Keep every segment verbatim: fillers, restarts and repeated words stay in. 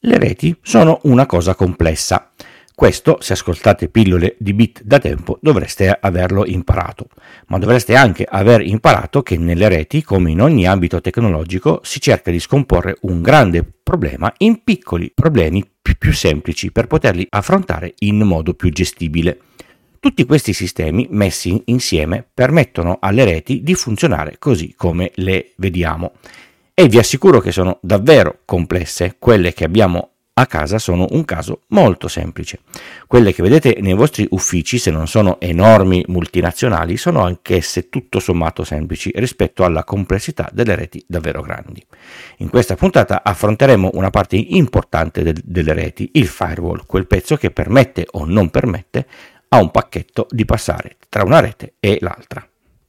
Le reti sono una cosa complessa. Questo, se ascoltate pillole di bit da tempo, dovreste averlo imparato, ma dovreste anche aver imparato che nelle reti, come in ogni ambito tecnologico, si cerca di scomporre un grande problema in piccoli problemi più, più semplici per poterli affrontare in modo più gestibile. Tutti questi sistemi messi insieme permettono alle reti di funzionare così come le vediamo. E vi assicuro che sono davvero complesse. Quelle che abbiamo a casa sono un caso molto semplice. Quelle che vedete nei vostri uffici, se non sono enormi multinazionali, sono anch'esse tutto sommato semplici rispetto alla complessità delle reti davvero grandi. In questa puntata affronteremo una parte importante de- delle reti, il firewall, quel pezzo che permette o non permette a un pacchetto di passare tra una rete e l'altra.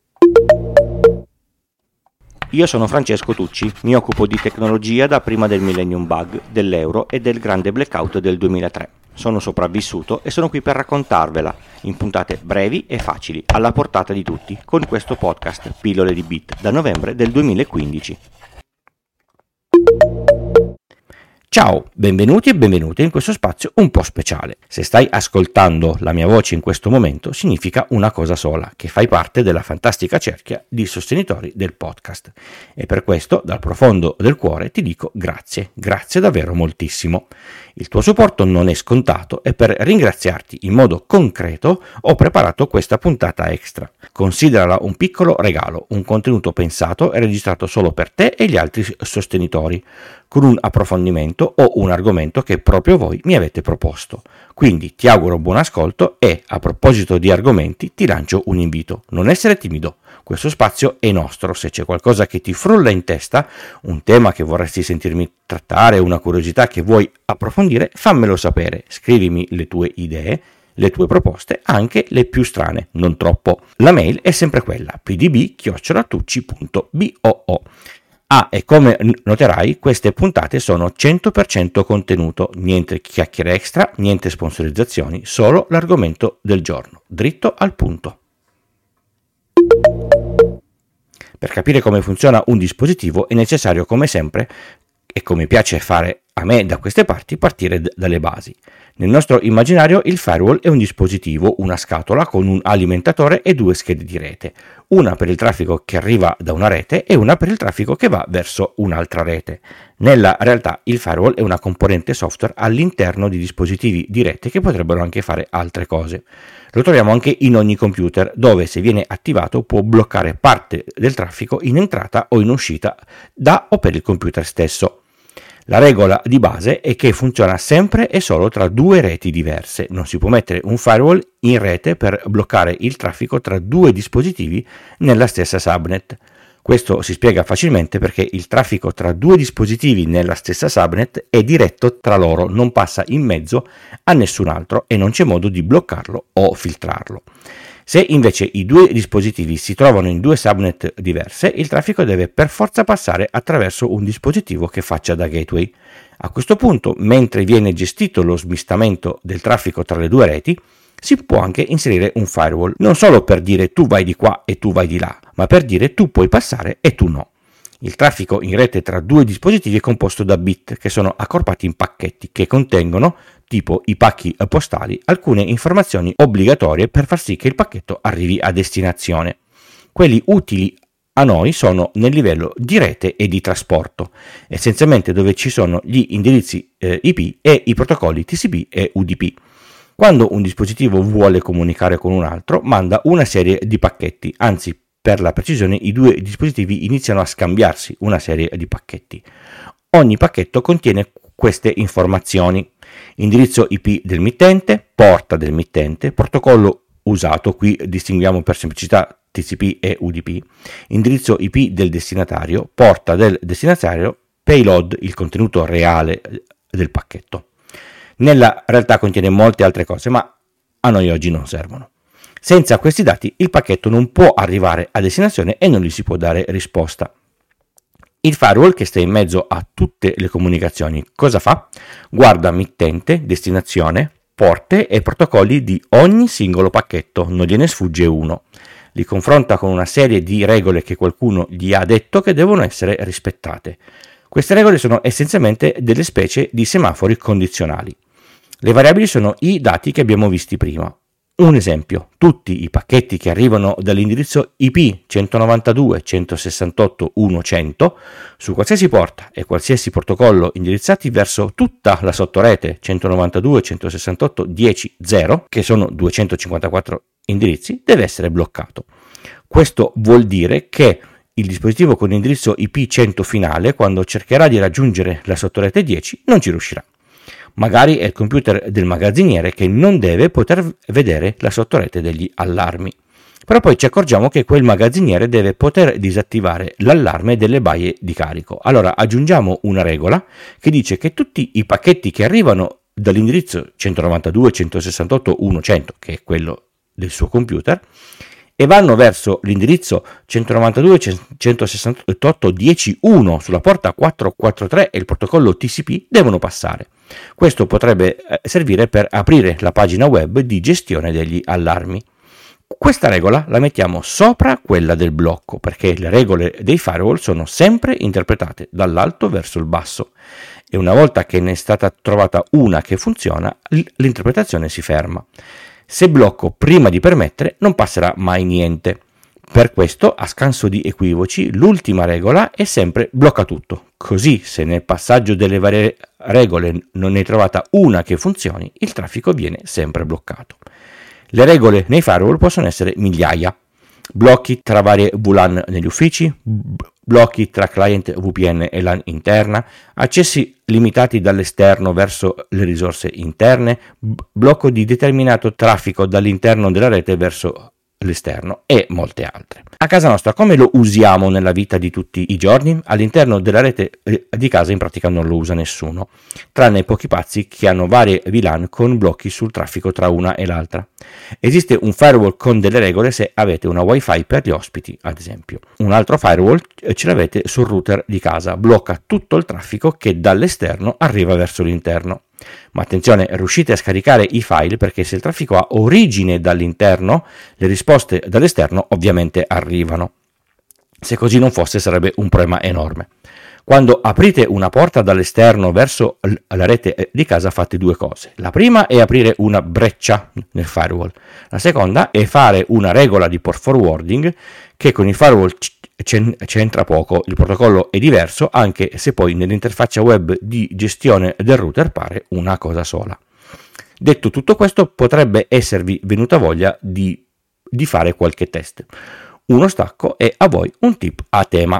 Io sono Francesco Tucci, mi occupo di tecnologia da prima del Millennium Bug, dell'euro e del grande blackout del duemilatré. Sono sopravvissuto e sono qui per raccontarvela, in puntate brevi e facili, alla portata di tutti, con questo podcast Pillole di Bit da novembre del duemilaquindici. Ciao, benvenuti e benvenute in questo spazio un po' speciale. Se stai ascoltando la mia voce in questo momento, significa una cosa sola, che fai parte della fantastica cerchia di sostenitori del podcast. E per questo, dal profondo del cuore, ti dico grazie, grazie davvero moltissimo. Il tuo supporto non è scontato e per ringraziarti in modo concreto ho preparato questa puntata extra. Considerala un piccolo regalo, un contenuto pensato e registrato solo per te e gli altri sostenitori, con un approfondimento o un argomento che proprio voi mi avete proposto. Quindi ti auguro buon ascolto e, a proposito di argomenti, ti lancio un invito. Non essere timido, questo spazio è nostro. Se c'è qualcosa che ti frulla in testa, un tema che vorresti sentirmi trattare, una curiosità che vuoi approfondire, fammelo sapere. Scrivimi le tue idee, le tue proposte, anche le più strane, non troppo. La mail è sempre quella, p d b chiocciola tucci punto b o o. Ah, e come noterai, queste puntate sono cento per cento contenuto, niente chiacchiere extra, niente sponsorizzazioni, solo l'argomento del giorno, dritto al punto. Per capire come funziona un dispositivo è necessario, come sempre, e come piace fare a me da queste parti, partire d- dalle basi. Nel nostro immaginario il firewall è un dispositivo, una scatola con un alimentatore e due schede di rete, una per il traffico che arriva da una rete e una per il traffico che va verso un'altra rete. Nella realtà il firewall è una componente software all'interno di dispositivi di rete che potrebbero anche fare altre cose. Lo troviamo anche in ogni computer, dove se viene attivato può bloccare parte del traffico in entrata o in uscita da o per il computer stesso. La regola di base è che funziona sempre e solo tra due reti diverse. Non si può mettere un firewall in rete per bloccare il traffico tra due dispositivi nella stessa subnet. Questo si spiega facilmente perché il traffico tra due dispositivi nella stessa subnet è diretto tra loro, non passa in mezzo a nessun altro e non c'è modo di bloccarlo o filtrarlo. Se invece i due dispositivi si trovano in due subnet diverse, il traffico deve per forza passare attraverso un dispositivo che faccia da gateway. A questo punto, mentre viene gestito lo smistamento del traffico tra le due reti, si può anche inserire un firewall, non solo per dire tu vai di qua e tu vai di là, ma per dire tu puoi passare e tu no. Il traffico in rete tra due dispositivi è composto da bit che sono accorpati in pacchetti che contengono, tipo i pacchi postali, alcune informazioni obbligatorie per far sì che il pacchetto arrivi a destinazione. Quelli utili a noi sono nel livello di rete e di trasporto, essenzialmente dove ci sono gli indirizzi eh, I P e i protocolli T C P e U D P. Quando un dispositivo vuole comunicare con un altro, manda una serie di pacchetti, anzi, per la precisione, i due dispositivi iniziano a scambiarsi una serie di pacchetti. Ogni pacchetto contiene queste informazioni: indirizzo I P del mittente, porta del mittente, protocollo usato, qui distinguiamo per semplicità T C P e U D P, indirizzo I P del destinatario, porta del destinatario, payload, il contenuto reale del pacchetto. Nella realtà contiene molte altre cose, ma a noi oggi non servono. Senza questi dati il pacchetto non può arrivare a destinazione e non gli si può dare risposta. Il firewall, che sta in mezzo a tutte le comunicazioni, cosa fa? Guarda mittente, destinazione, porte e protocolli di ogni singolo pacchetto, non gliene sfugge uno. Li confronta con una serie di regole che qualcuno gli ha detto che devono essere rispettate. Queste regole sono essenzialmente delle specie di semafori condizionali. Le variabili sono i dati che abbiamo visti prima. Un esempio: tutti i pacchetti che arrivano dall'indirizzo I P centonovantadue punto centosessantotto punto uno punto cento su qualsiasi porta e qualsiasi protocollo indirizzati verso tutta la sottorete centonovantadue punto centosessantotto punto dieci punto zero, che sono duecentocinquantaquattro indirizzi, deve essere bloccato. Questo vuol dire che il dispositivo con l'indirizzo I P cento finale, quando cercherà di raggiungere la sottorete dieci, non ci riuscirà. Magari è il computer del magazziniere che non deve poter vedere la sottorete degli allarmi. Però poi ci accorgiamo che quel magazziniere deve poter disattivare l'allarme delle baie di carico. Allora aggiungiamo una regola che dice che tutti i pacchetti che arrivano dall'indirizzo centonovantadue punto centosessantotto punto uno punto cento, che è quello del suo computer, e vanno verso l'indirizzo centonovantadue punto centosessantotto punto dieci punto uno sulla porta quattrocentoquarantatré e il protocollo T C P devono passare. Questo potrebbe servire per aprire la pagina web di gestione degli allarmi. Questa regola la mettiamo sopra quella del blocco, perché le regole dei firewall sono sempre interpretate dall'alto verso il basso e una volta che ne è stata trovata una che funziona, l'interpretazione si ferma. Se blocco prima di permettere, non passerà mai niente. Per questo, a scanso di equivoci, l'ultima regola è sempre blocca tutto. Così, se nel passaggio delle varie regole non ne è trovata una che funzioni, il traffico viene sempre bloccato. Le regole nei firewall possono essere migliaia. Blocchi tra varie V LAN negli uffici, blocchi tra client V P N e LAN interna, accessi limitati dall'esterno verso le risorse interne, blocco di determinato traffico dall'interno della rete verso l'esterno e molte altre. A casa nostra come lo usiamo nella vita di tutti i giorni? All'interno della rete di casa in pratica non lo usa nessuno, tranne pochi pazzi che hanno varie V LAN con blocchi sul traffico tra una e l'altra. Esiste un firewall con delle regole se avete una wifi per gli ospiti, ad esempio. Un altro firewall ce l'avete sul router di casa, blocca tutto il traffico che dall'esterno arriva verso l'interno. Ma attenzione, riuscite a scaricare i file perché se il traffico ha origine dall'interno, le risposte dall'esterno ovviamente arrivano. Se così non fosse sarebbe un problema enorme. Quando aprite una porta dall'esterno verso la rete di casa fate due cose. La prima è aprire una breccia nel firewall. La seconda è fare una regola di port forwarding che con il firewall c'entra poco, il protocollo è diverso anche se poi nell'interfaccia web di gestione del router pare una cosa sola. Detto tutto questo, potrebbe esservi venuta voglia di, di fare qualche test. Uno stacco e a voi un tip a tema.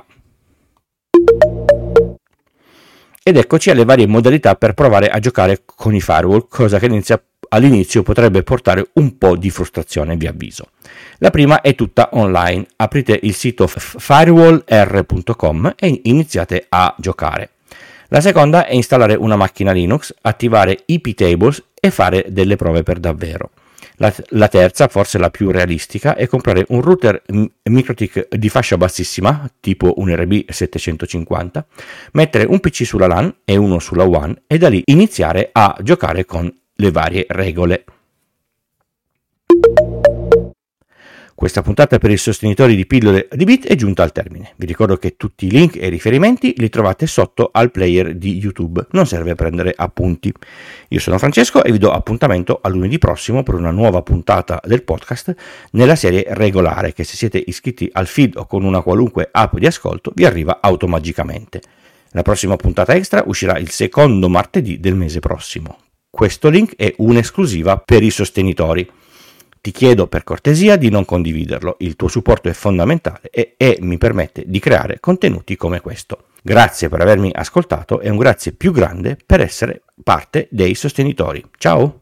Ed eccoci alle varie modalità per provare a giocare con i firewall, cosa che inizia, all'inizio potrebbe portare un po' di frustrazione, vi avviso. La prima è tutta online, aprite il sito firewall r punto com e iniziate a giocare. La seconda è installare una macchina Linux, attivare I P tables e fare delle prove per davvero. La, la terza, forse la più realistica, è comprare un router MikroTik di fascia bassissima, tipo un R B settecentocinquanta, mettere un P C sulla LAN e uno sulla WAN e da lì iniziare a giocare con le varie regole. Questa puntata per i sostenitori di pillole di bit è giunta al termine. Vi ricordo che tutti i link e riferimenti li trovate sotto al player di YouTube, non serve prendere appunti. Io sono Francesco e vi do appuntamento a lunedì prossimo per una nuova puntata del podcast nella serie regolare che se siete iscritti al feed o con una qualunque app di ascolto vi arriva automagicamente. La prossima puntata extra uscirà il secondo martedì del mese prossimo. Questo link è un'esclusiva per i sostenitori. Ti chiedo per cortesia di non condividerlo, il tuo supporto è fondamentale e, e mi permette di creare contenuti come questo. Grazie per avermi ascoltato e un grazie più grande per essere parte dei sostenitori. Ciao!